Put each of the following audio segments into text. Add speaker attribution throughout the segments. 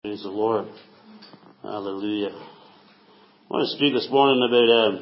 Speaker 1: Praise the Lord. Hallelujah. I want to speak this morning about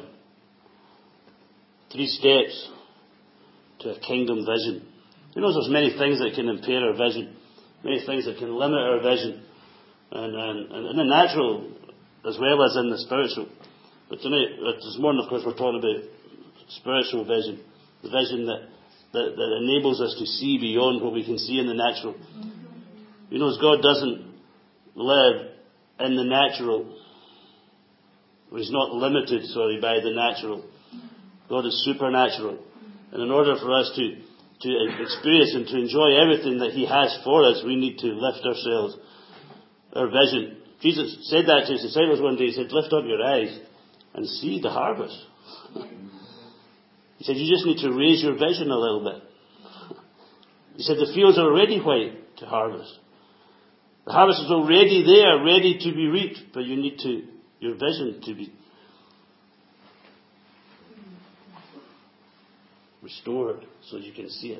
Speaker 1: 3 steps to a kingdom vision. You know, there's many things that can impair our vision, many things that can limit our vision, and in the natural as well as in the spiritual. But tonight, this morning, of course, we're talking about spiritual vision, the vision that enables us to see beyond what we can see in the natural. You know, as God doesn't live in the natural, or He's not limited, by the natural. God is supernatural. And in order for us to experience and to enjoy everything that He has for us, we need to lift ourselves, our vision. Jesus said that to His disciples one day. He said, lift up your eyes and see the harvest. He said, you just need to raise your vision a little bit. He said, the fields are already white to harvest. The harvest is already there, ready to be reaped, but you need your vision to be restored so you can see it.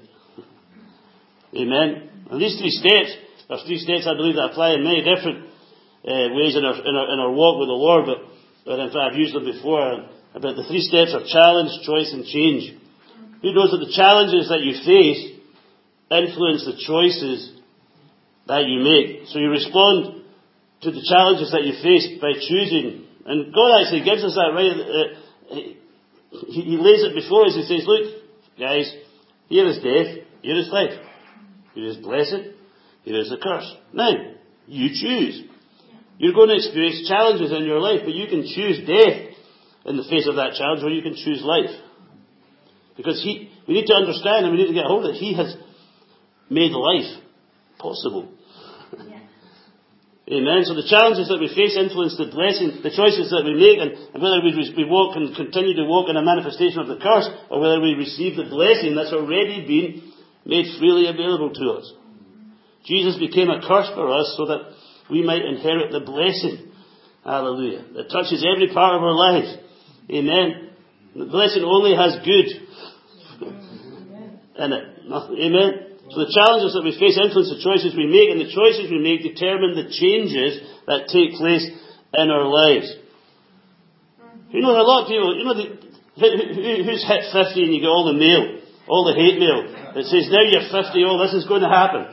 Speaker 1: Amen. And these 3 steps, there's 3 steps I believe that apply in many different ways in our walk with the Lord, but in fact I've used them before. About the 3 steps are challenge, choice, and change. Who knows that the challenges that you face influence the choices that you make? So you respond to the challenges that you face by choosing. And God actually gives us that right. He lays it before us. He says, look, guys, here is death, here is life. Here is blessed, here is the curse. Now, you choose. You're going to experience challenges in your life, but you can choose death in the face of that challenge, or you can choose life. Because we need to understand and we need to get hold of it. He has made life possible. Yeah. Amen. So the challenges that we face influence the blessing, the choices that we make, and whether we walk and continue to walk in a manifestation of the curse, or whether we receive the blessing that's already been made freely available to us. Jesus became a curse for us so that we might inherit the blessing. Hallelujah. That touches every part of our lives. Amen. The blessing only has good in it. Amen. So the challenges that we face influence the choices we make, and the choices we make determine the changes that take place in our lives. You know, a lot of people, who's hit 50 and you get all the mail, all the hate mail that says, now you're 50, this is going to happen.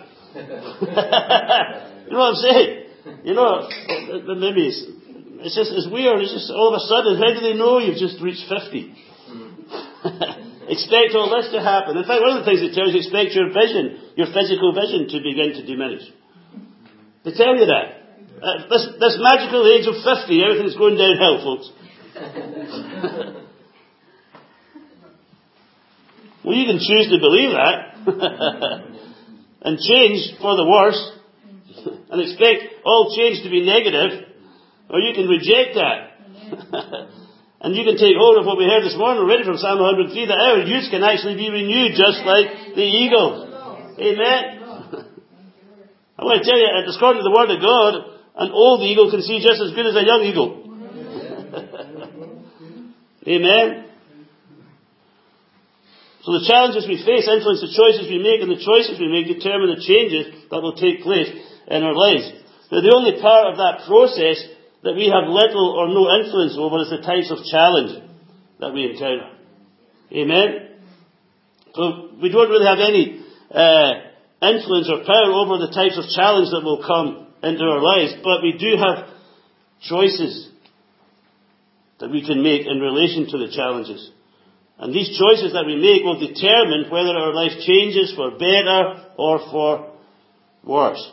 Speaker 1: You know what I'm saying? You know, maybe it's weird. It's just all of a sudden, how do they know you've just reached 50? Expect all this to happen. In fact, one of the things it tells you, expect your vision, your physical vision to begin to diminish. They tell you that. This magical age of 50, everything's going downhill, folks. Well, you can choose to believe that and change for the worse and expect all change to be negative, or you can reject that. And you can take hold of what we heard this morning already from Psalm 103, that our youth can actually be renewed just like the eagles. Amen. I want to tell you, according to the Word of God, an old eagle can see just as good as a young eagle. Amen. So the challenges we face influence the choices we make, and the choices we make determine the changes that will take place in our lives. Now, the only part of that process that we have little or no influence over is the types of challenge that we encounter. Amen? So we don't really have any influence or power over the types of challenge that will come into our lives, but we do have choices that we can make in relation to the challenges. And these choices that we make will determine whether our life changes for better or for worse.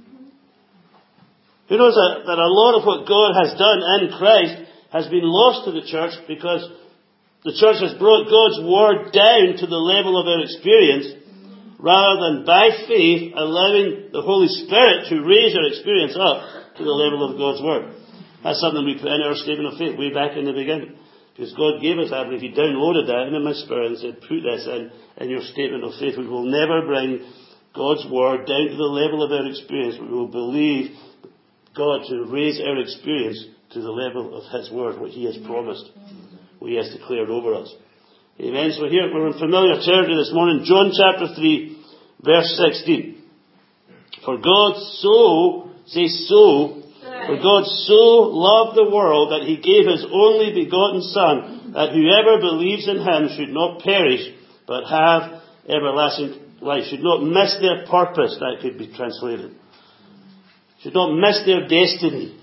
Speaker 1: Who knows that a lot of what God has done in Christ has been lost to the church because the church has brought God's Word down to the level of our experience rather than by faith allowing the Holy Spirit to raise our experience up to the level of God's Word. That's something we put in our statement of faith way back in the beginning. Because God gave us that, and if He downloaded that into my spirit and said, put this in your statement of faith, we will never bring God's Word down to the level of our experience, but we will believe God to raise our experience to the level of His Word, what He has promised, what He has declared over us. Amen. So here we're in familiar territory this morning. John chapter 3, verse 16. For God so Say so. For God so loved the world that he gave his only begotten Son, that whoever believes in him should not perish, but have everlasting life. Should not miss their purpose, that could be translated. Should not miss their destiny,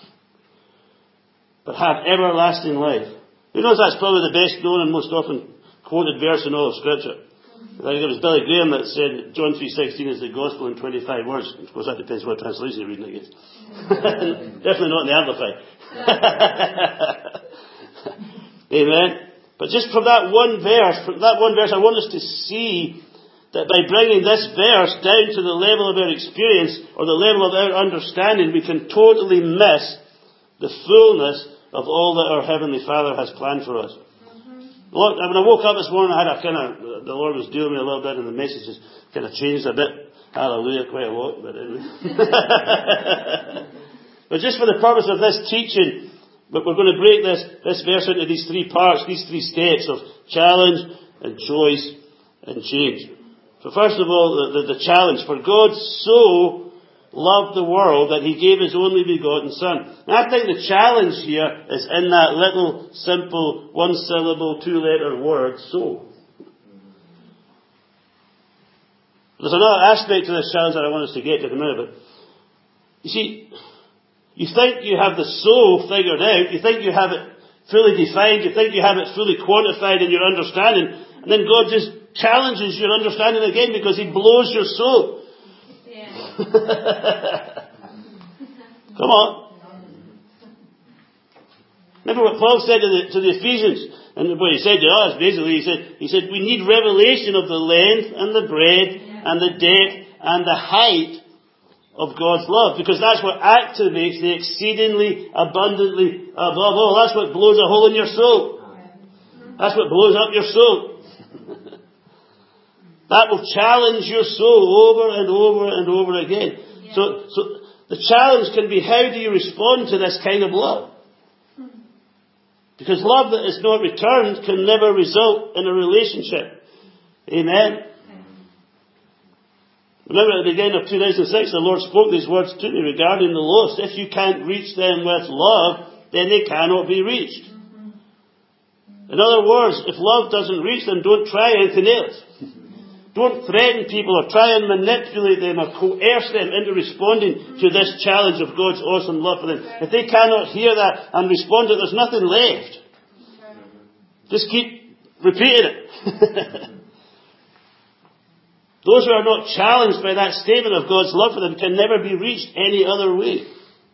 Speaker 1: but have everlasting life. Who knows that's probably the best known and most often quoted verse in all of Scripture. I think it was Billy Graham that said John 3:16 is the gospel in 25 words. Of course, that depends what translation you're reading, I guess. Definitely not in the Amplified. Amen. But just from that one verse, I want us to see that by bringing this verse down to the level of our experience or the level of our understanding, we can totally miss the fullness of all that our Heavenly Father has planned for us. Lord, when I woke up this morning, the Lord was dealing with me a little bit, and the messages kind of changed a bit. Hallelujah, quite a lot, but anyway. But just for the purpose of this teaching, we're going to break this verse into these three parts, these three steps of challenge and choice and change. So first of all, the challenge. For God so loved the world that he gave his only begotten Son. And I think the challenge here is in that little simple one syllable, two letter word, so. There's another aspect to this challenge that I want us to get to in a minute, but you see, you think you have the so figured out, you think you have it fully defined, you think you have it fully quantified in your understanding, and then God just challenges your understanding again because he blows your soul. Come on. Remember what Paul said to the Ephesians, and what he said to us basically, he said we need revelation of the length and the breadth and the depth and the height of God's love, because that's what activates the exceedingly abundantly above all. That's what blows a hole in your soul. That's what blows up your soul. That will challenge your soul over and over and over again. Yeah. So the challenge can be, how do you respond to this kind of love? Because love that is not returned can never result in a relationship. Amen. Remember at the beginning of 2006, the Lord spoke these words to me regarding the lost. If you can't reach them with love, then they cannot be reached. In other words, if love doesn't reach them, don't try anything else. Don't threaten people or try and manipulate them or coerce them into responding to this challenge of God's awesome love for them. If they cannot hear that and respond to it, there's nothing left. Just keep repeating it. Those who are not challenged by that statement of God's love for them can never be reached any other way.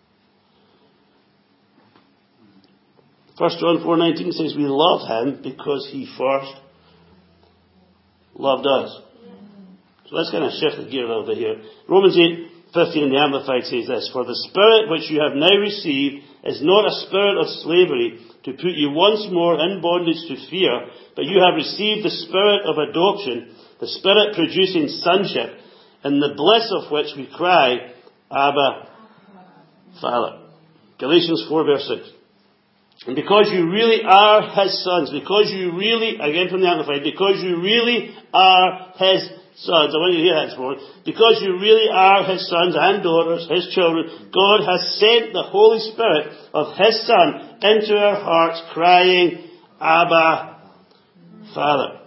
Speaker 1: 1 John 4:19 says we love him because he first loved us. So let's kind of shift the gear a little bit here. Romans 8:15 in the Amplified says this: For the Spirit which you have now received is not a spirit of slavery to put you once more in bondage to fear, but you have received the Spirit of adoption, the Spirit producing sonship, in the bliss of which we cry, Abba, Father. Galatians 4 verse 6. And because you really are his sons, because you really, again from the Amplified, because you really are his sons, I want you to hear that this morning, because you really are his sons and daughters, his children, God has sent the Holy Spirit of his Son into our hearts, crying, Abba, Father.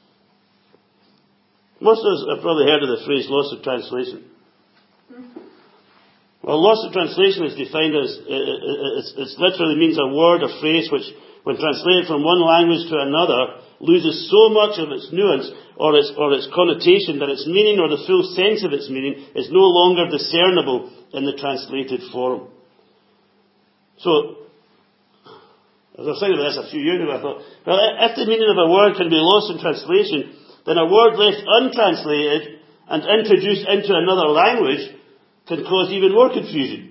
Speaker 1: Most of us have probably heard of the phrase loss of translation. Well, loss of translation is defined as, it literally means a word or phrase which, when translated from one language to another, loses so much of its nuance or its connotation that its meaning or the full sense of its meaning is no longer discernible in the translated form. So, as I was thinking about this a few years ago, I thought, well, if the meaning of a word can be lost in translation, then a word left untranslated and introduced into another language can cause even more confusion.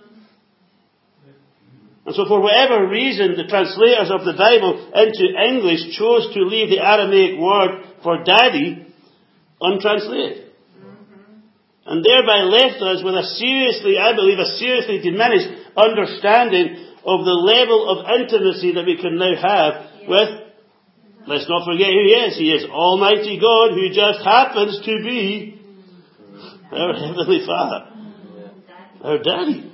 Speaker 1: And so for whatever reason, the translators of the Bible into English chose to leave the Aramaic word for daddy untranslated. And thereby left us with a seriously diminished understanding of the level of intimacy that we can now have with, let's not forget who he is. He is Almighty God, who just happens to be our Heavenly Father. Our daddy.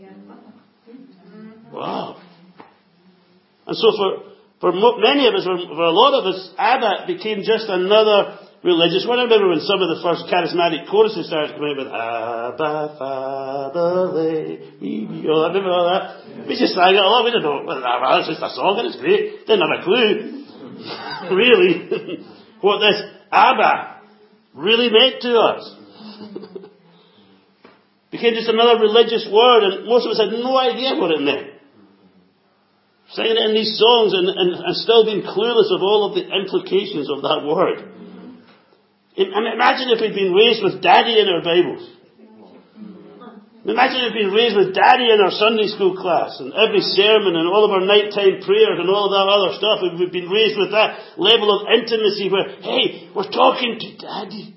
Speaker 1: Wow. And so for many of us, for a lot of us, Abba became just another religious word. I remember when some of the first charismatic choruses started coming out with Abba, Father, I remember all that. We just sang it a lot. We didn't know, well, that's just a song and it's great. Didn't have a clue, really, what this Abba really meant to us. Became just another religious word, and most of us had no idea what it meant. Singing it in these songs and still being clueless of all of the implications of that word. And imagine if we'd been raised with Daddy in our Bibles. Imagine if we'd been raised with Daddy in our Sunday school class, and every sermon, and all of our nighttime prayers, and all of that other stuff. If we'd been raised with that level of intimacy where, hey, we're talking to Daddy.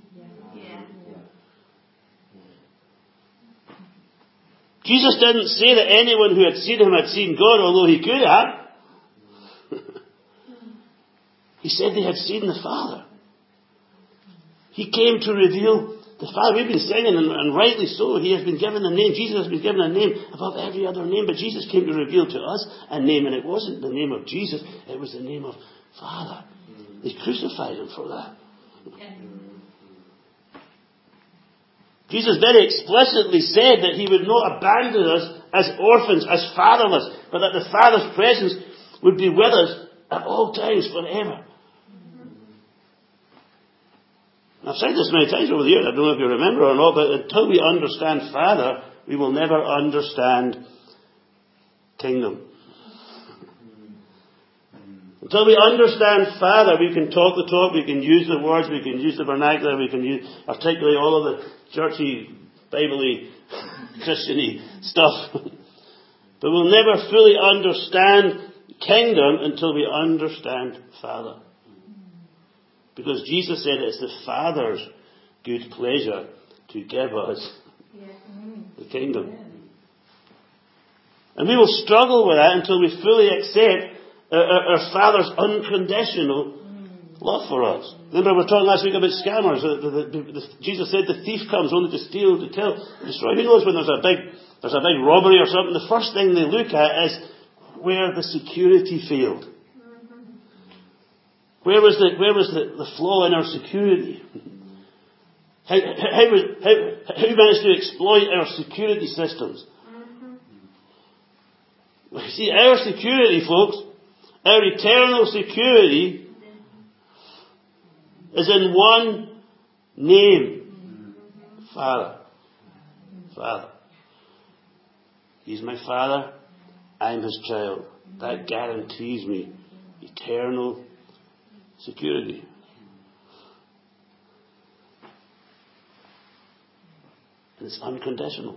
Speaker 1: Jesus didn't say that anyone who had seen him had seen God, although he could have. He said they had seen the Father. He came to reveal the Father. We've been singing, and rightly so, he has been given a name. Jesus has been given a name above every other name. But Jesus came to reveal to us a name, and it wasn't the name of Jesus, it was the name of Father. They crucified him for that. Jesus very explicitly said that he would not abandon us as orphans, as fatherless, but that the Father's presence would be with us at all times, forever. I've said this many times over the years, I don't know if you remember or not, but until we understand Father, we will never understand kingdom. Until we understand Father, we can talk the talk, we can use the words, we can use the vernacular, we can articulate all of the churchy, Bible-y, Christian-y stuff. But we'll never fully understand kingdom until we understand Father. Because Jesus said it's the Father's good pleasure to give us the kingdom. And we will struggle with that until we fully accept our Father's unconditional love for us. Remember, we were talking last week about scammers. Jesus said the thief comes only to steal, to kill, to destroy. Who knows when there's a big robbery or something, the first thing they look at is where the security failed. Where was the flaw in our security? Who managed to exploit our security systems? See, our security, folks, our eternal security is in one name. Father. Father. He's my Father. I'm his child. That guarantees me eternal security. And it's unconditional.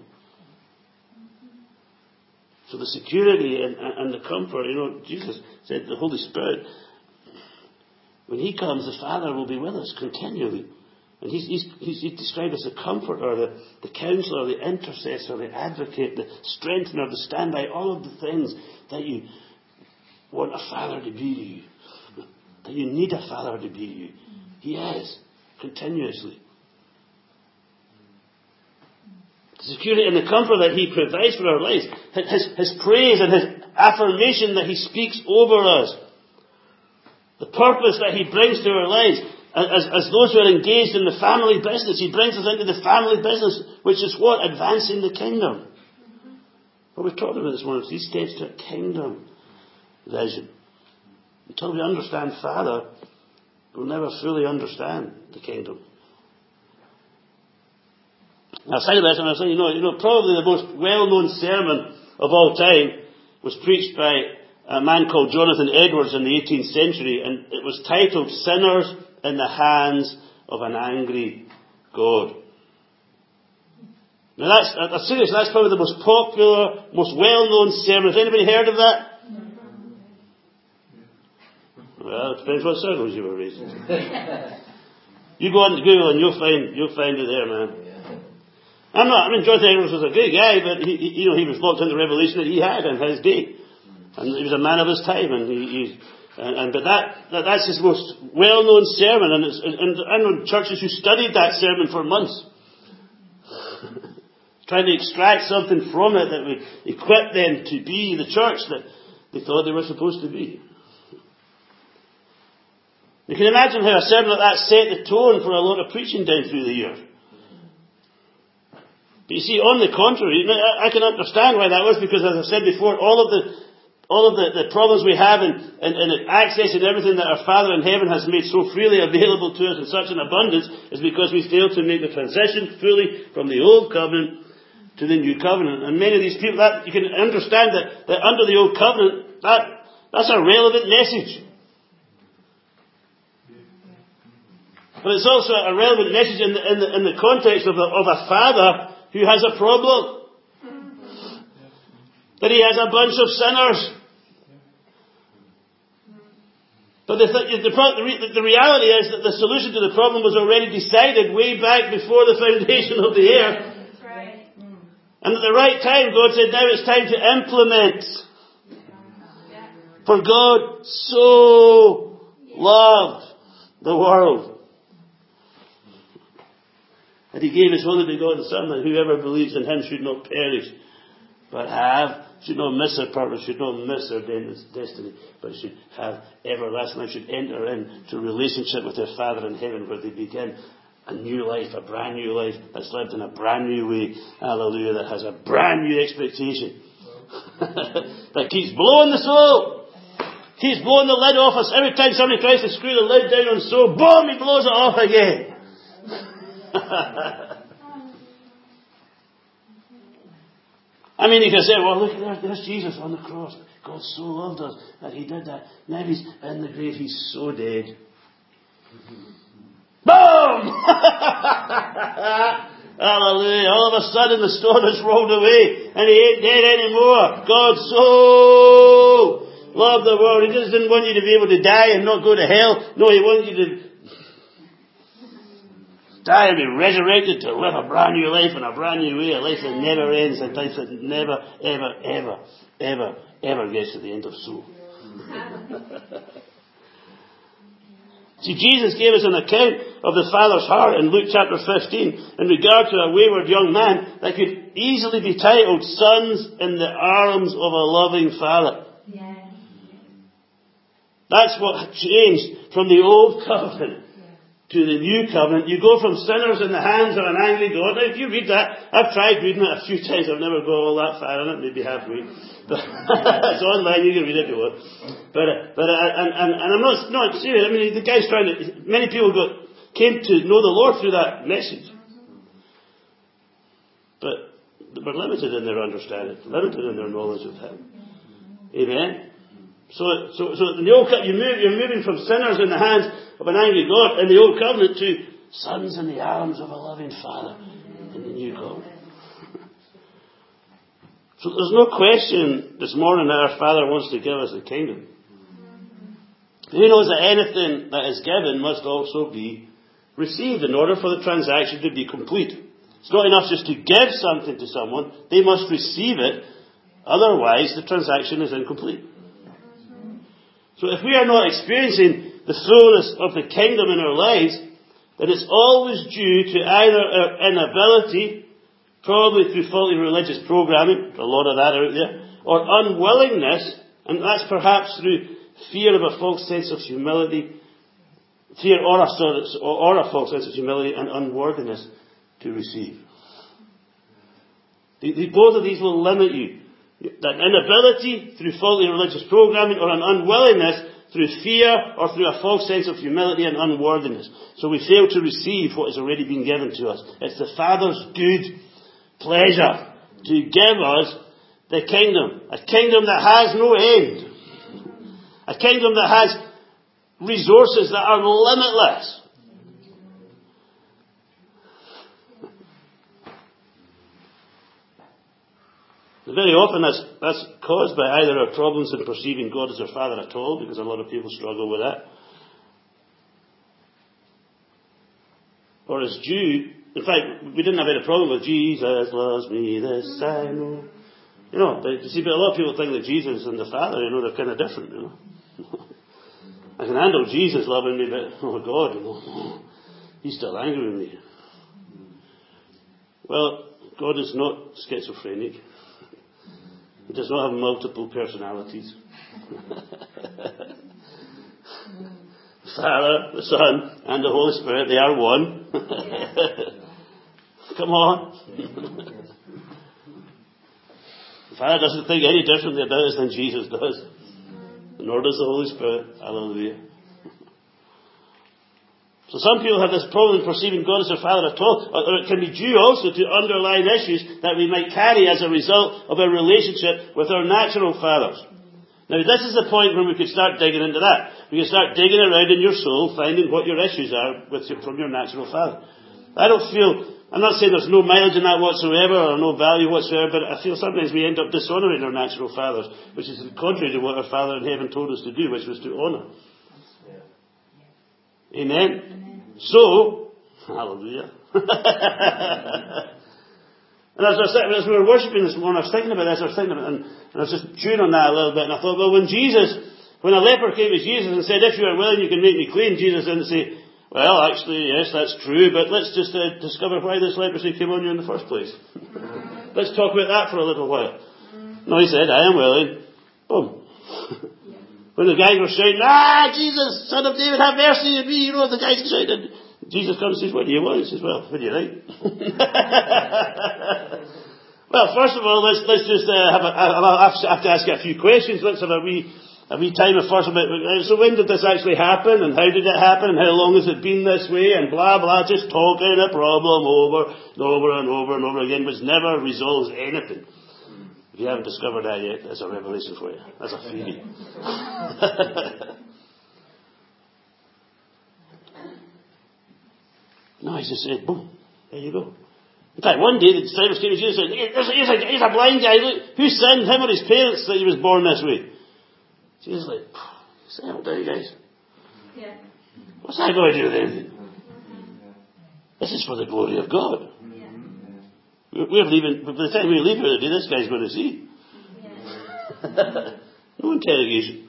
Speaker 1: So the security and the comfort, Jesus said the Holy Spirit, when he comes, the Father will be with us continually. And he's described as the comforter, the counselor, the intercessor, the advocate, the strengthener, the standby, all of the things that you want a Father to be to you. That you need a Father to be to you. He is, continuously. The security and the comfort that he provides for our lives, his praise and his affirmation that he speaks over us, the purpose that he brings to our lives, as those who are engaged in the family business, he brings us into the family business, which is what? Advancing the kingdom. What we've talked about this morning is these steps to a kingdom vision. Until we understand Father, we'll never fully understand the kingdom. Now, I say this, and I say, probably the most well-known sermon of all time was preached by a man called Jonathan Edwards in the 18th century, and it was titled "Sinners in the Hands of an Angry God." Now that's probably the most popular, most well-known sermon. Has anybody heard of that? Well, it depends what circles you were raised in. You go on to Google and you'll find it there, man. Jonathan Edwards was a great guy, but he was locked into revelation that he had in his day. And he was a man of his time, but that's his most well-known sermon, and I know churches who studied that sermon for months. trying to extract something from it that would equip them to be the church that they thought they were supposed to be. You can imagine how a sermon like that set the tone for a lot of preaching down through the year. But you see, on the contrary, I can understand why that was, because as I said before, all of the problems we have in accessing everything that our Father in heaven has made so freely available to us in such an abundance is because we failed to make the transition fully from the old covenant to the new covenant. And many of these people, that you can understand that under the old covenant, that's a relevant message. But it's also a relevant message in the context of a father who has a problem. That he has a bunch of sinners. But the reality is that the solution to the problem was already decided way back before the foundation of the earth.
Speaker 2: That's right.
Speaker 1: And at the right time, God said, now it's time to implement. For God so loved the world. And He gave His only begotten Son, that whoever believes in Him should not perish, but should not miss their purpose, should not miss their destiny, but should have everlasting life, should enter into a relationship with their Father in heaven, where they begin a new life, a brand new life, that's lived in a brand new way, hallelujah, that has a brand new expectation, that keeps blowing the soul, keeps blowing the lid off us. Every time somebody tries to screw the lid down on the soul, boom, He blows it off again. I mean, you can say, well, look, there's Jesus on the cross. God so loved us that He did that. Now He's in the grave. He's so dead. Boom! Hallelujah. All of a sudden the stone has rolled away and He ain't dead anymore. God so loved the world. He just didn't want you to be able to die and not go to hell. No, He wanted you to die and be resurrected to live a brand new life in a brand new way, a life that never ends, a life that never, ever, ever, ever, ever gets to the end of soul. See, Jesus gave us an account of the Father's heart in Luke chapter 15 in regard to a wayward young man that could easily be titled Sons in the Arms of a Loving Father.
Speaker 2: Yeah.
Speaker 1: That's what changed from the old covenant to the new covenant. You go from sinners in the hands of an angry God. Now, if you read that, I've tried reading it a few times. I've never got all that far in it, maybe halfway. But it's online. You can read it if you want. And I'm not serious. I mean, the guy's trying to. Many people came to know the Lord through that message, but they were limited in their understanding, limited in their knowledge of Him. Amen. So in the old covenant, you're moving from sinners in the hands of an angry God in the old covenant to sons in the arms of a loving Father in the new covenant. So there's no question this morning that our Father wants to give us the kingdom. He knows that anything that is given must also be received in order for the transaction to be complete. It's not enough just to give something to someone. They must receive it. Otherwise, the transaction is incomplete. So if we are not experiencing the fullness of the kingdom in our lives, then it's always due to either our inability, probably through faulty religious programming, a lot of that out there, or unwillingness, and that's perhaps through fear of a false sense of humility, or a false sense of humility and unworthiness to receive. Both of these will limit you. That inability through faulty religious programming, or an unwillingness through fear or through a false sense of humility and unworthiness. So we fail to receive what has already been given to us. It's the Father's good pleasure to give us the kingdom. A kingdom that has no end. A kingdom that has resources that are limitless. Very often that's caused by either our problems in perceiving God as our Father at all, because a lot of people struggle with that, or is due. In fact, we didn't have any problem with Jesus loves me, this I know. But a lot of people think that Jesus and the Father, they're kind of different. I can handle Jesus loving me, but God, He's still angry with me. Well, God is not schizophrenic. He does not have multiple personalities. The Father, the Son, and the Holy Spirit, they are one. Come on. The Father doesn't think any differently about us than Jesus does. Nor does the Holy Spirit. Hallelujah. So some people have this problem in perceiving God as their Father at all, or it can be due also to underlying issues that we might carry as a result of our relationship with our natural fathers. Now this is the point where we could start digging into that. We can start digging around in your soul, finding what your issues are from your natural father. I'm not saying there's no mileage in that whatsoever, or no value whatsoever, but I feel sometimes we end up dishonouring our natural fathers, which is contrary to what our Father in heaven told us to do, which was to honour. Amen? So, hallelujah. And as we were worshipping this morning, I was thinking about this, and I was just chewing on that a little bit, and I thought, well, when a leper came to Jesus and said, if you are willing, you can make me clean, Jesus didn't say, well, actually, yes, that's true, but let's just discover why this leprosy came on you in the first place. Let's talk about that for a little while. No, he said, I am willing. Boom. When the guys were shouting, Jesus, Son of David, have mercy on me, the guys shouted. Jesus comes and says, what do you want? He says, well, what do you think? Well, first of all, let's just I'll have to ask you a few questions. Let's have a wee time of first about, so when did this actually happen, and how did it happen, and how long has it been this way, and blah, blah, just talking a problem over and over and over and over again, which never resolves anything. If you haven't discovered that yet, that's a revelation for you. That's a freebie. No, he just said, boom, there you go. In fact, one day the disciples came to Jesus and said, here's a blind guy, look, who sinned, him or his parents, that he was born this way? Jesus is like, settle down, guys. Yeah. What's that got to do with anything? This is for the glory of God. We're leaving, by the time we leave here today, this guy's going to see. Yeah. No interrogation.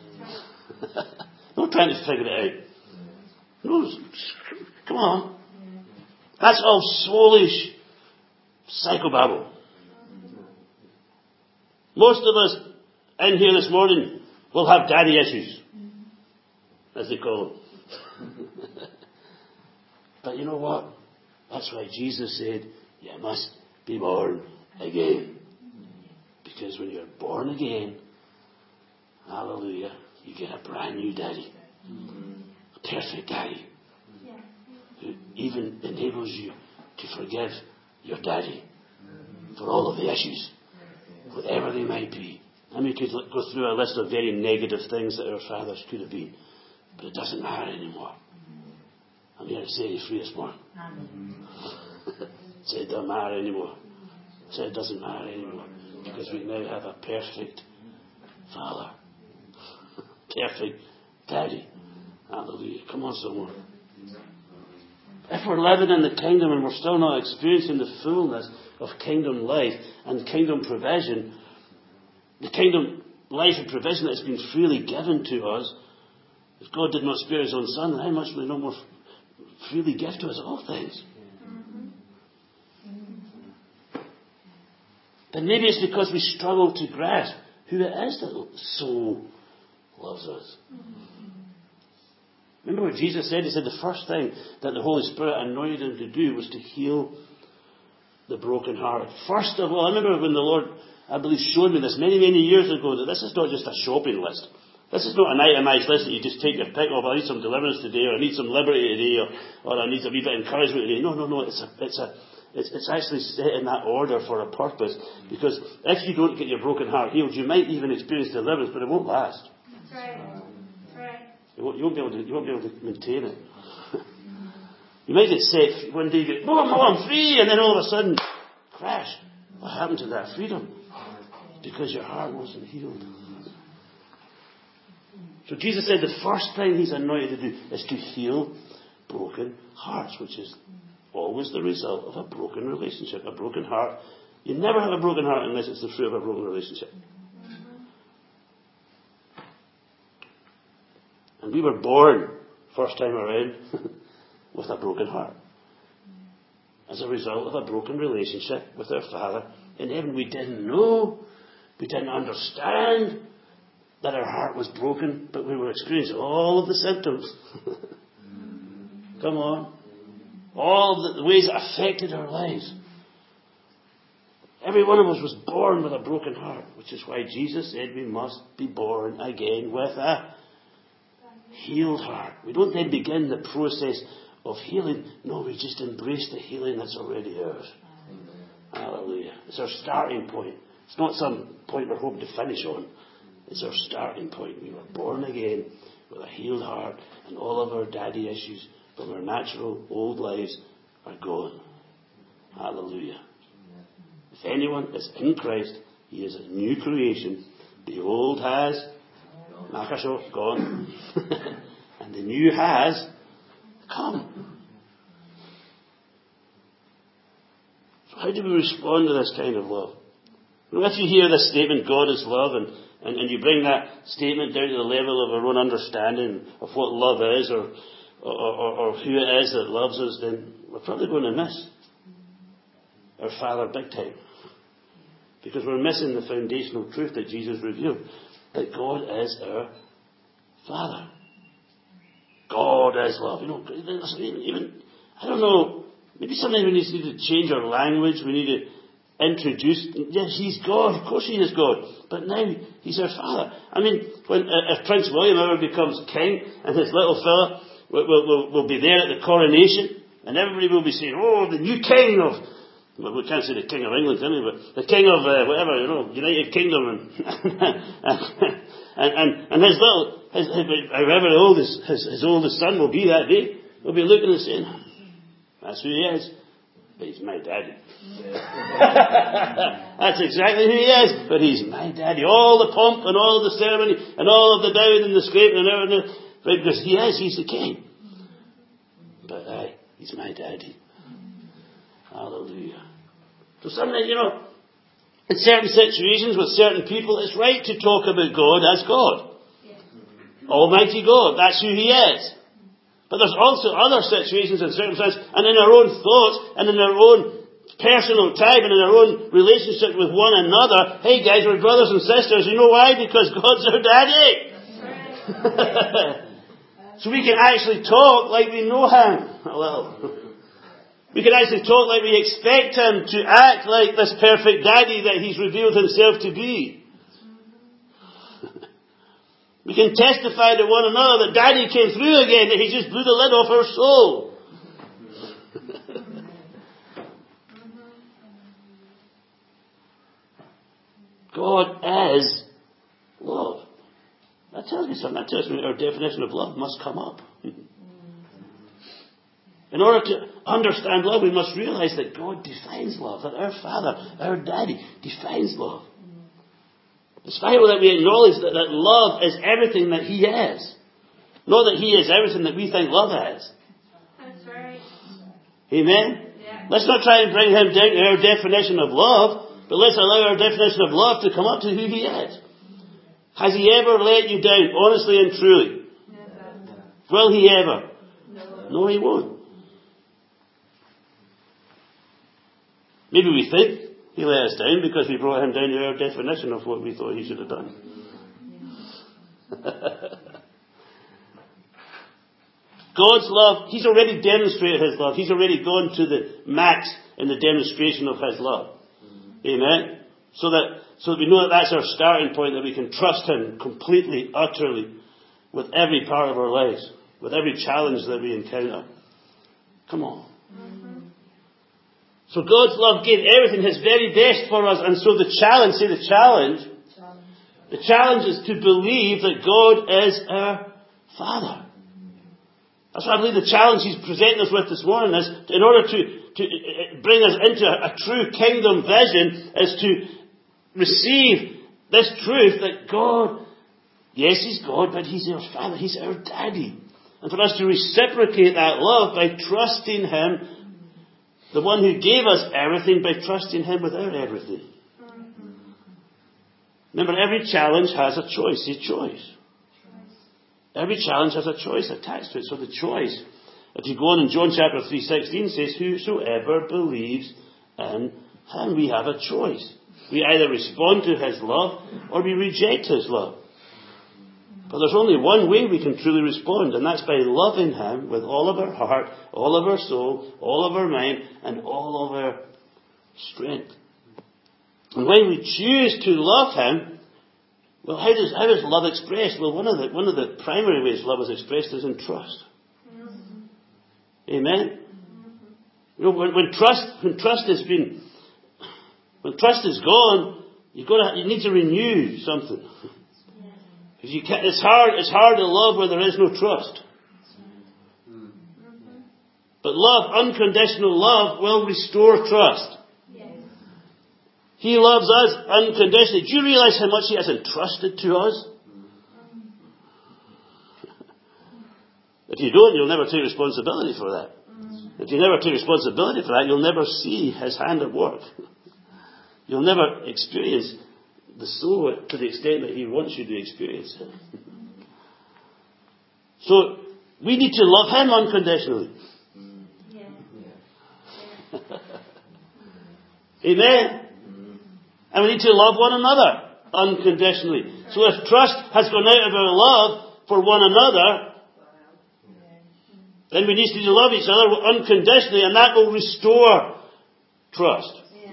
Speaker 1: No trying to figure it out. No, come on. That's all soulish psychobabble. Most of us in here this morning will have daddy issues, as they call them. But you know what? That's why Jesus said, you must be born again. Because when you're born again, hallelujah, you get a brand new daddy. A perfect daddy. Who even enables you to forgive your daddy for all of the issues, whatever they might be. And we could go through a list of very negative things that our fathers could have been, but it doesn't matter anymore. I'm here to set you free this morning. Say it doesn't matter anymore. Say it doesn't matter anymore. Because we now have a perfect Father. Perfect Daddy. Hallelujah. Come on, someone. If we're living in the kingdom and we're still not experiencing the fullness of kingdom life and kingdom provision, the kingdom life and provision that has been freely given to us, if God did not spare his own Son, then how much will he not more freely give to us all things? Then maybe it's because we struggle to grasp who it is that so loves us. Remember what Jesus said? He said the first thing that the Holy Spirit anointed him to do was to heal the broken heart. First of all, I remember when the Lord, I believe, showed me this many, many years ago, that this is not just a shopping list. This is not an itemized list that you just take your pick of. I need some deliverance today, or I need some liberty today, or I need a wee bit of encouragement today. No. It's actually set in that order for a purpose. Because if you don't get your broken heart healed, you might even experience deliverance, but it won't last.
Speaker 2: That's right.
Speaker 1: You won't be able to maintain it. You might get set one day, you go, I'm free, and then all of a sudden, crash. What happened to that freedom? Because your heart wasn't healed. So Jesus said the first thing he's anointed to do is to heal broken hearts, which is always the result of a broken relationship, a broken heart. You never have a broken heart unless it's the fruit of a broken relationship. And we were born, first time around, with a broken heart. as a result of a broken relationship with our Father in heaven. We didn't know. We didn't understand that our heart was broken, but we were experiencing all of the symptoms. Come on. All of the ways it affected our lives. Every one of us was born with a broken heart, which is why Jesus said we must be born again with a healed heart. We don't then begin the process of healing. No, we just embrace the healing that's already ours. Hallelujah. It's our starting point. It's not some point we're hoping to finish on. It's our starting point. We were born again with a healed heart, and all of our daddy issues from our natural old lives are gone. Hallelujah. If anyone is in Christ, he is a new creation. The old has gone, and the new has come. So how do we respond to this kind of love? If you hear this statement, God is love, and you bring that statement down to the level of our own understanding of what love is, or who it is that loves us, then we're probably going to miss our Father big time. Because we're missing the foundational truth that Jesus revealed, that God is our Father. God is love. Even I don't know, maybe sometimes we need to change our language. We need to introduce, yes, he's God, of course he is God, but now he's our Father. I mean, if Prince William ever becomes king, and his little fella will be there at the coronation, and everybody will be saying, oh, the new king of, well, we can't say the King of England, can we? But the King of whatever, United Kingdom, and his little, however old his oldest son will be that day, will be looking and saying, "That's who he is, but he's my daddy." That's exactly who he is, but he's my daddy. All the pomp and all the ceremony and all of the down and the scraping and everything, right? Because he's the king. But he's my daddy. Hallelujah. So sometimes, in certain situations with certain people, it's right to talk about God as God. Almighty God. That's who he is. But there's also other situations and circumstances, and in our own thoughts, and in our own personal time, and in our own relationship with one another, hey guys, we're brothers and sisters. You know why? Because God's our daddy. So we can actually talk like we know him. Well, we can actually talk like we expect him to act like this perfect daddy that he's revealed himself to be. We can testify to one another that daddy came through again, that he just blew the lid off our soul. God is love. That tells me something. That tells me our definition of love must come up. In order to understand love, we must realize that God defines love, that our Father, our Daddy, defines love. It's vital that we acknowledge that love is everything that he is. Not that he is everything that we think love is.
Speaker 2: That's right.
Speaker 1: Amen?
Speaker 2: Yeah.
Speaker 1: Let's not try and bring him down to our definition of love, but let's allow our definition of love to come up to who he is. Has he ever let you down, honestly and truly?
Speaker 2: Never.
Speaker 1: Will he ever?
Speaker 2: No,
Speaker 1: he won't. Maybe we think he let us down because we brought him down to our definition of what we thought he should have done. God's love, he's already demonstrated his love. He's already gone to the max in the demonstration of his love. Amen? So that we know that that's our starting point, that we can trust him completely, utterly, with every part of our lives, with every challenge that we encounter. Come on. So God's love gave everything, his very best for us. And so the challenge is to believe that God is our Father. That's why I believe the challenge he's presenting us with this morning is, in order to bring us into a true kingdom vision, is to receive this truth that God, yes, he's God, but he's our Father, he's our Daddy. And for us to reciprocate that love by trusting him, the one who gave us everything, by trusting him with our everything. Remember, every challenge has a choice. Every challenge has a choice attached to it. So the choice If you go on in John chapter 3:16 says, whosoever believes in him, we have a choice. We either respond to his love or we reject his love. But there's only one way we can truly respond, and that's by loving him with all of our heart, all of our soul, all of our mind, and all of our strength. And when we choose to love him, well, how is love expressed? Well, one of the primary ways love is expressed is in trust. Amen? You know, when trust is gone, you need to renew something. It's hard to love where there is no trust. But love, unconditional love, will restore trust. He loves us unconditionally. Do you realize how much he has entrusted to us? If you don't, you'll never take responsibility for that. If you never take responsibility for that, you'll never see his hand at work. You'll never experience the soul to the extent that he wants you to experience it. So, we need to love him unconditionally. Amen? And we need to love one another unconditionally. So if trust has gone out of our love for one another, then we need to love each other unconditionally, and that will restore trust.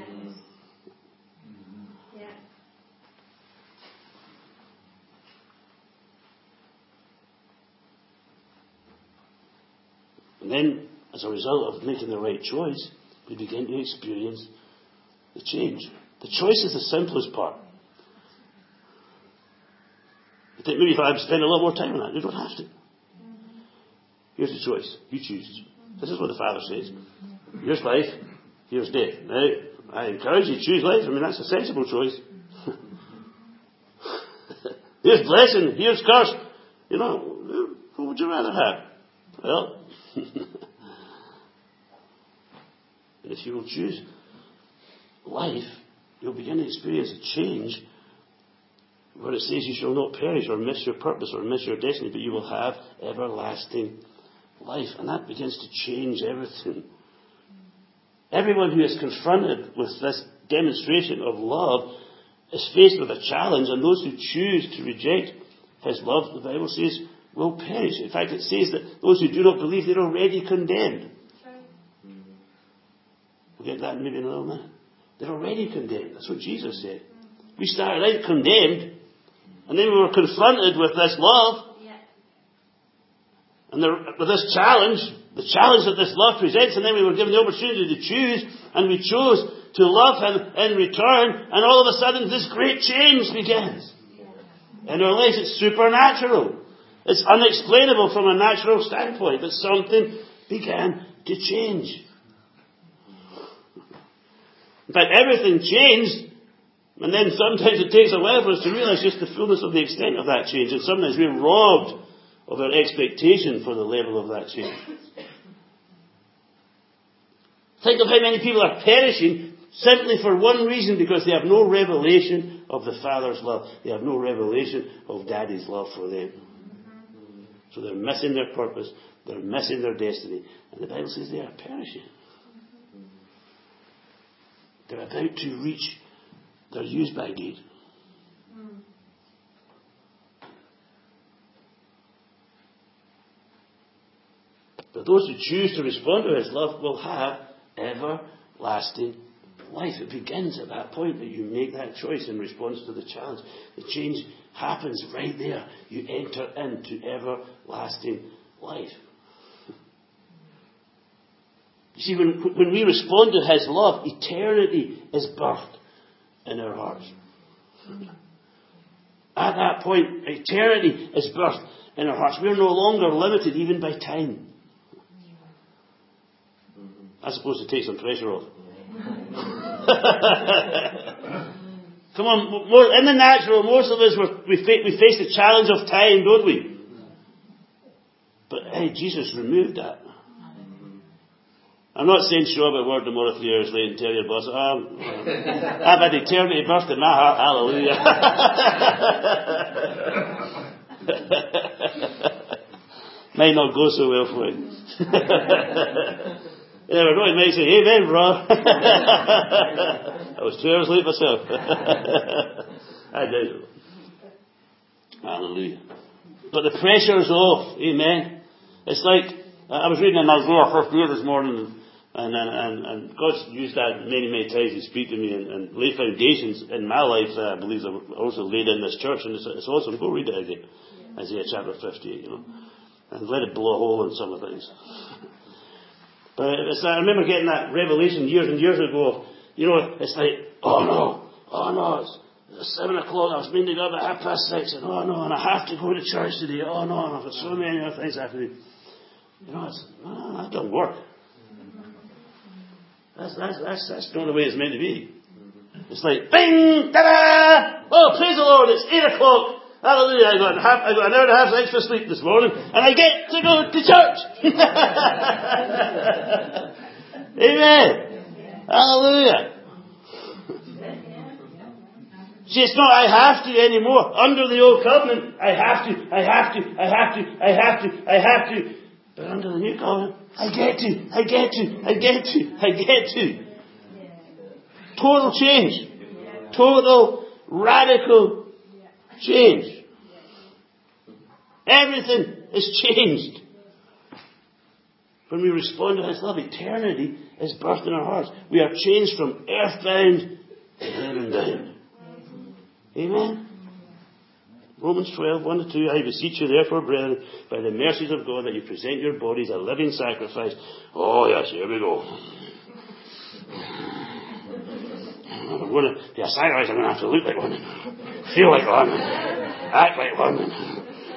Speaker 1: And then, as a result of making the right choice, we begin to experience the change. The choice is the simplest part. You think maybe if I spend a lot more time on that, you don't have to. Here's the choice. You choose. This is what the Father says. Here's life. Here's death. Now, I encourage you to choose life. I mean, that's a sensible choice. Here's blessing. Here's curse. You know, what would you rather have? Well, if you will choose life, you'll begin to experience a change where it says you shall not perish or miss your purpose or miss your destiny, but you will have everlasting life. And that begins to change everything. Everyone who is confronted with this demonstration of love is faced with a challenge, and those who choose to reject his love, the Bible says, will perish. In fact, it says that those who do not believe, they're already condemned. We'll get that maybe in a little minute. They're already condemned. That's what Jesus said. We started out condemned, and then we were confronted with this love, and with this challenge, the challenge that this love presents, and then we were given the opportunity to choose, and we chose to love him in return, and all of a sudden this great change begins. In our lives, it's supernatural. It's unexplainable from a natural standpoint, but something began to change. In fact, everything changed, and then sometimes it takes a while for us to realize just the fullness of the extent of that change, and sometimes we're robbed of our expectation for the level of that change. Think of how many people are perishing simply for one reason, because they have no revelation of the Father's love. They have no revelation of Daddy's love for them. So they're missing their purpose, they're missing their destiny, and the Bible says they are perishing. They're about to reach their use-by date. But those who choose to respond to his love will have everlasting life. It begins at that point that you make that choice in response to the challenge. The change happens right there. You enter into everlasting life. You see, when we respond to his love, eternity is birthed in our hearts. At that point, eternity is birthed in our hearts. We're no longer limited even by time. That's supposed to take some pressure off. Come on, in the natural, most of us, we face the challenge of time, don't we? But hey, Jesus removed that. I'm not saying show up at work tomorrow 3 hours late and tell your boss, I've had eternity birth in my heart, hallelujah. might not go so well for it. Yeah, we're going to say, amen, bro. I was 2 hours late myself. I did. Hallelujah. But the pressure's off. Amen. It's like, I was reading in Isaiah 58 this morning, and God's used that many, many times to speak to me and lay foundations in my life that I believe are also laid in this church. And it's awesome. Go read it again. Isaiah chapter 58, and let it blow a hole in some of the things. But I remember getting that revelation years and years ago. It's like, oh no, it's 7 o'clock. I was meant to go up at 6:30, and oh no, and I have to go to church today. Oh no, and I've got so many other things I have to do. That doesn't work. That's not the way it's meant to be. It's like, bing, ta-da! Oh, praise the Lord, it's 8 o'clock. Hallelujah, I got an hour and a half extra sleep this morning, and I get to go to church. Amen. Hallelujah. See, it's not I have to anymore. Under the old covenant, I have to. But under the new covenant, I get to. Total change. Total, radical change. Everything is changed. When we respond to His love, eternity is birthed in our hearts. We are changed from earthbound to heaven-bound. Amen. Romans 12, 1-2. I beseech you therefore, brethren, by the mercies of God, that you present your bodies a living sacrifice. Oh yes, here we go. I'm going to be a sacrifice. I'm going to have to look like one, feel like one, act like one.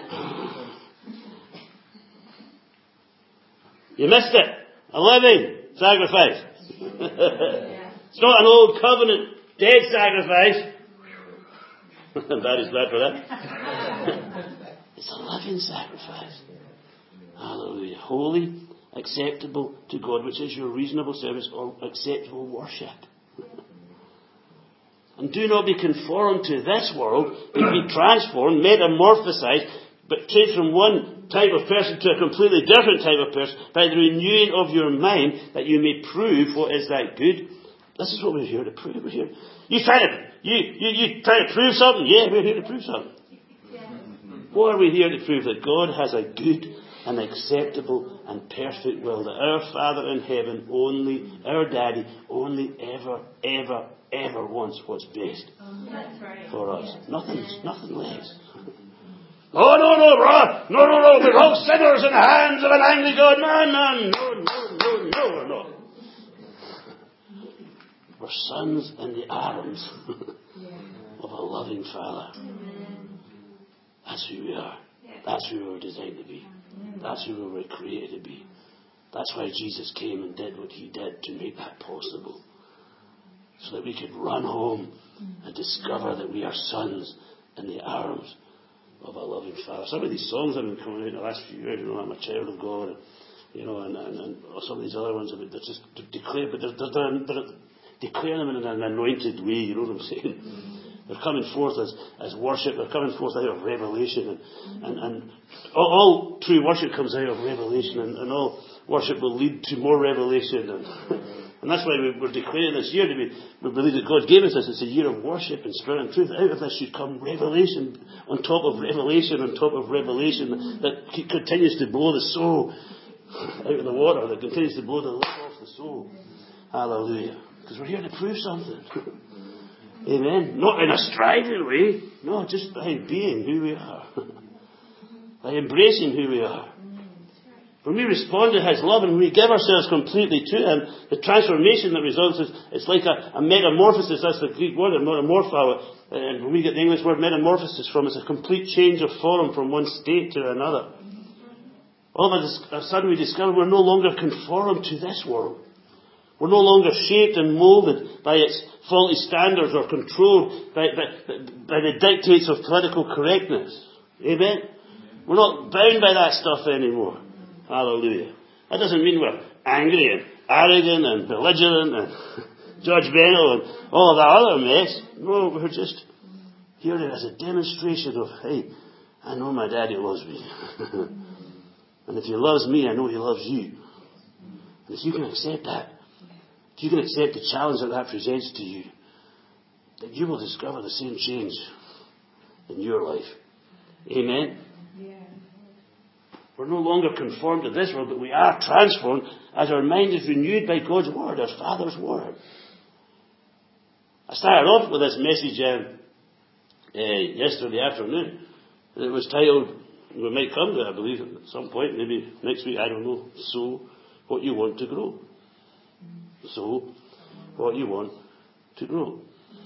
Speaker 1: You missed it. A living sacrifice. It's not an old covenant dead sacrifice. Daddy's glad for that. It's a living sacrifice. Hallelujah. Holy, acceptable to God, which is your reasonable service or acceptable worship. And do not be conformed to this world, but be transformed, metamorphosized, but changed from one type of person to a completely different type of person by the renewing of your mind, that you may prove what is that good. This is what we're here to prove. We're here. You try to prove something? Yeah, we're here to prove something. What are we here to prove? That God has a good and acceptable and perfect will. That our Father in heaven only, our Daddy, only ever wants what's best for us. Nothing less. Oh, no, brother. No. We're all sinners in the hands of an angry God. No, we're not. We're sons in the arms of a loving Father. That's who we are. That's who we were designed to be. That's who we were created to be. That's why Jesus came and did what He did, to make that possible. So that we could run home and discover that we are sons in the arms of a loving Father. Some of these songs have been coming out in the last few years. I'm a child of God. And some of these other ones, they're just declared, but they're declaring them in an anointed way. You know what I'm saying? They're coming forth as worship. They're coming forth out of revelation. And all true worship comes out of revelation. And all worship will lead to more revelation. And that's why we're declaring this year we believe that God gave us this. It's a year of worship and spirit and truth. Out of this should come revelation on top of revelation on top of revelation that continues to blow the soul out of the water, that continues to blow the lid off the soul. Hallelujah. Because we're here to prove something. Amen. Not in a striving way. No, just by being who we are. By embracing who we are. When we respond to His love and we give ourselves completely to Him, the transformation that results it's like a metamorphosis. That's the Greek word, metamorpho. And when we get the English word metamorphosis from, it's a complete change of form from one state to another. All of a sudden we discover we're no longer conformed to this world. We're no longer shaped and moulded by its faulty standards or controlled by the dictates of political correctness. Amen? We're not bound by that stuff anymore. Hallelujah. That doesn't mean we're angry and arrogant and belligerent and judgmental and all of that other mess. No, we're just here as a demonstration of, hey, I know my Daddy loves me. And if he loves me, I know he loves you. And if you can accept that, if you can accept the challenge that presents to you, then you will discover the same change in your life. Amen? Yeah. We're no longer conformed to this world, but we are transformed as our mind is renewed by God's Word, our Father's Word. I started off with this message yesterday afternoon. It was titled, we might come to it, I believe, at some point, maybe next week, I don't know. Sow what you want to grow. Sow what you want to grow.